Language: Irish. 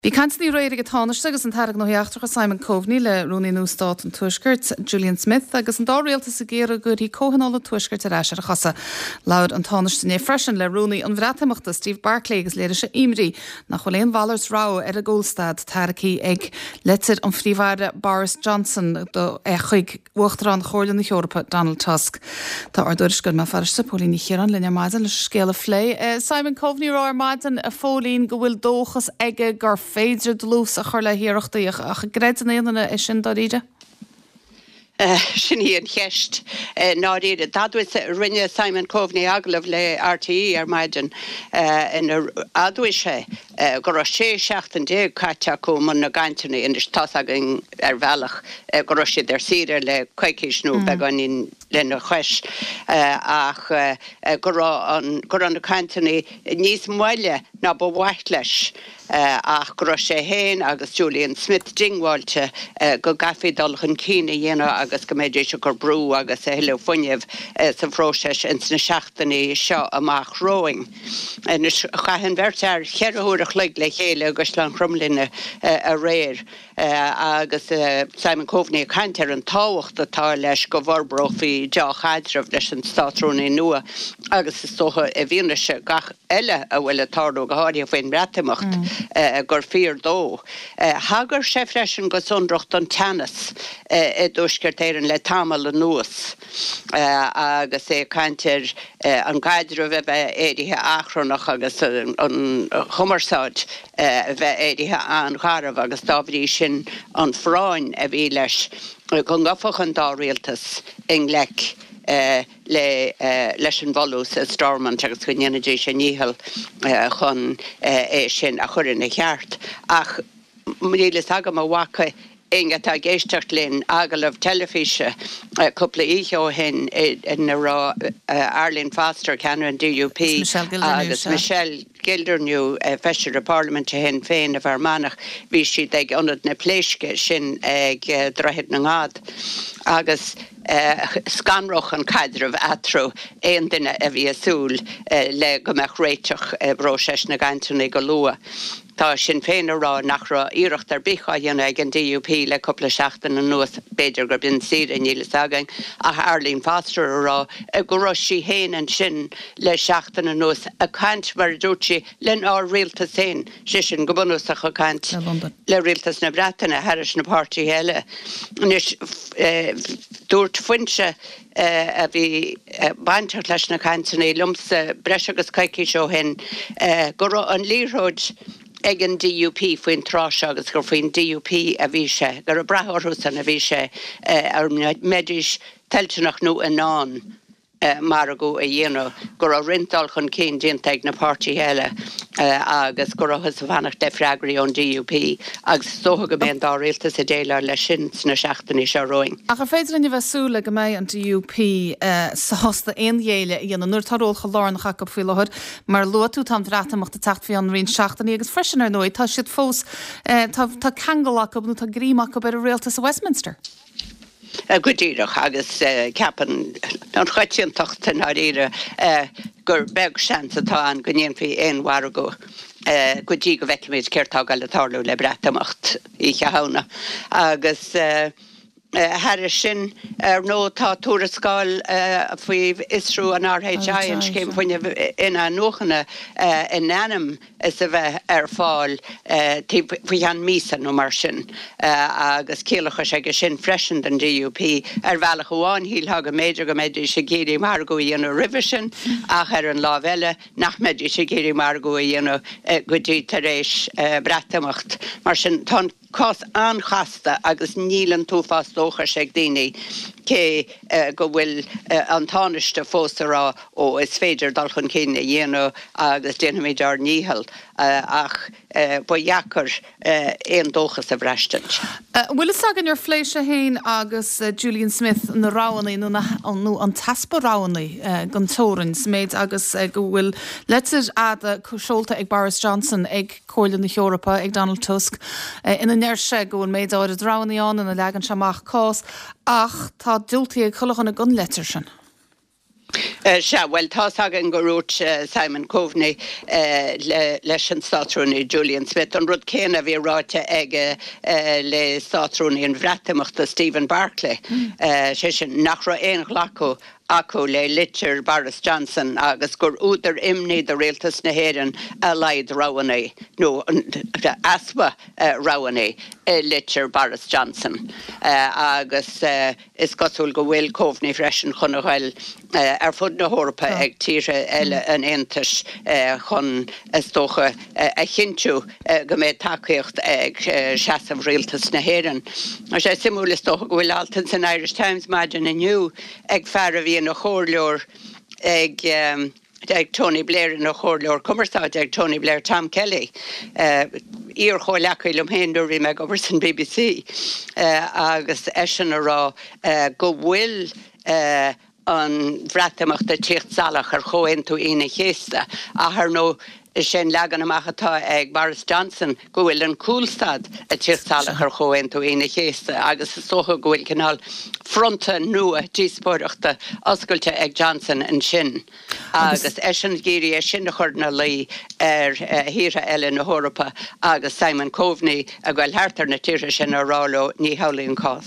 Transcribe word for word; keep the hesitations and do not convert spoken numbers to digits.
Bhí cantaí réir go táiste agus an tarach nóíachtracha Simon Coveney le Rooney Newstát an tuisgurt Julian Smith agus an dáréalta sa géar gurí cóhanála tuisgurt ar eisiar a chasa. Laud an táiste freisin le Rooney an bhreatamachta Steve Barclay agus léire se imrí nach choléon Valers rá ar a Gólstad taraí ag letir an phríomhhaire Boris Johnson do é chuig uachtar an chóirlan na Eorpa Donald Tusk. Tá ar dúirsgur me far sa pólíní chéan linne maidan leis scéal a phlé. Simon Coveney rá ar maidan a fólín go bhfuil dóchas aige gar féidir dlús a chuir le hiíochtaíoch a greidan éanana is sin daríide? Sin hí an cheist náíide. Dadhuiis rinne Simon Coveney aglah le R T E ar maidan in adhuise go sé seachtain dé caite go man na gaiintena in is tasagin ar bhealach go sé ar sire le cuiiciisnú be gan in lenne chuis ach go an na caiintena níos muile ná ba bhaith leis ach go sé héin agus Julian Smith dingháilte go gafidalchan cíine dhéana agus go méidir se gur brú agus a heile funineh sa bhróiseis in sna seachtaí seo amach roing. Is chahan bhirtear chearúach le le chéile agus le chrumlinne a réir agus Simon Coveney caiintear an táhacht atá leis go bharbroch hí deach chaidirmh leis an státrúnaí nua agus is tócha a bhíonna se gach eile a bhfuil atádó go háirí a bhain breatamacht gur fíor dó. Hagar sé freisin go sundracht an teannas i dúsgurt éireann le tamal an nuas agus é caiintear an gaidirh bheith éirithe achrannach agus an chumarsáid bheith éirithe an charmh agus dábhrí sin an phráin a bhí leis go ngafach an dáréaltas in lech Uh, le uh, leis an bhallús a Stormont agus chuineanadé sé níhall chun é sin a chuir na cheart. Ach mrílas agam a bhacha inga tá géisteart linn agalah telefíse cúpla ítheo hen in rá Arlene Foster ceann an D U P agus Michelle Gildernew feisir a Parliament hen féin a bharmanach bhí siad ag anad na pléisce sin ag droichead na ngád agus scanroch an caidirmh atrú éon duine a bhí asúl le go meach réiteach bhróiseis na gaiintena go lua. Tá sin féin rá nach ra íirecht ar bicha dhéana ag an D U P le coppla seachtain an nuas beidir gur bin siad in nílas again a Arlene Foster rá a go ros sí héin an sin le seachtain an nuas a caiint mar dúirtí len á rialtas féin si sin go bunús a chu caiint le rialtas na Breataine Harris na pártaí heile. Nis dúirt fuinse a bhí bainteart leis na caiintena lumsa breis agus caiicí seo hen go raibh an líróid ag an D U P faoin trás agus gur faoin D U P a bhí sé, gur a brathúsan a bhí sé ar méidirs telteach nó an ná mar a go a dhéanamh gur a rintal chun cén déanta ag na pártaí heile agus gur agus bhanach de freigraí ón D U P agus tótha go mbeon dá réaltas a déile le sin sna seachtaí seo roing. A chu féidir in bheitsúla go méid an D U P sa hosta aon dhéile íana nuair taróil go lárnacha go faoi láthir mar luatú tá bhreatamachta techt faoi an rion seachtaí agus freisin ar nóid tá siad fós tá cheangalach go nó tá grímach go ar a réaltas a Westminster. Goidíireach agus ceapan an chuitiantach tan áíire gur beg sean atá an go níon faoi éon war go go dtí go bheicimiid ceirtá gal atáú le breatamacht í cheána agus Harris sin ar nó tá túrascáil faoi isrú an R H I an céim faoine ina nuachana in anam is a bheith ar fáil faoi an mísan nó mar sin agus céalacha sé go sin freisin den D U P ar bhealach amháin híl ha go méidir go méidir sé géirí mar go dhéanú rivision ach ar an lábheile nach méidir sé géirí mar go dhéanú go dtí tar éis breatamacht mar sin tá cos anchasta agus nílan tú fast ócha sé daoine cé go bhfuil an táneiste fósará ó is féidir dal chun cíine dhéanú agus déanaid ar níhall ach ba dhechar éon dóchas a bhreistant. Bhfuil is agan ar phléise héin agus Julian Smith na ráhannaí nó an taspa ráhannaí gan tórans méid agus go bhfuil letir ada cosisiolta ag Boris Johnson ag cóirlan na Eorpa ag Donald Tusk ina neir se go bhfuil méid áir ráhannaí an ina legan seach cás ach tá dúiltaí ag chulachan na gun letir sin. Se well tá agan goút Simon Coveney leis an statrúní Julian Smith an rud céna bhí ráite ag le statrúní an bhreatamachta Stephen Barclay sé sin nach ra éon ghlacu acu le litir Boris Johnson agus gur údar imní de réaltas na héan a leid rawanna nó aspa rawanna litir Boris Johnson agus is gosúil go bhfuil Coveney freisin chun bhfuil ar fud na Hórpa ag tíre eile an Aontais chun istócha a chinú go méid takeíocht ag seasamh réaltas na héan. sé simúla istócha go bhfuil altans an Irish Times maidin aniu ag fear a bhí na chóirleor ag um, ag Tony Blair na chóirleor cumarsáid ag Tony Blair Tom Kelly uh, íor chóirleacail um héanú bhí me go san B B C uh, agus eisin ará uh, go bhfuil uh, an bhreatamachta tíocht salach ar chóin tú ina chéasta a thar nó sin legan amachatá ag Boris Johnson go bhfuil an cúlstad a tíocht salach ar chóin tú ina chéasta agus is socha go bhfuil cinál fronta nua díospóireachta oscailte ag Johnson an sin agus eisin géirí é sin na chuirna lí ar híre eile na Hórpa agus Simon Coveney a bhfuil háartar na tíire sin aráló ní haolaíon cás.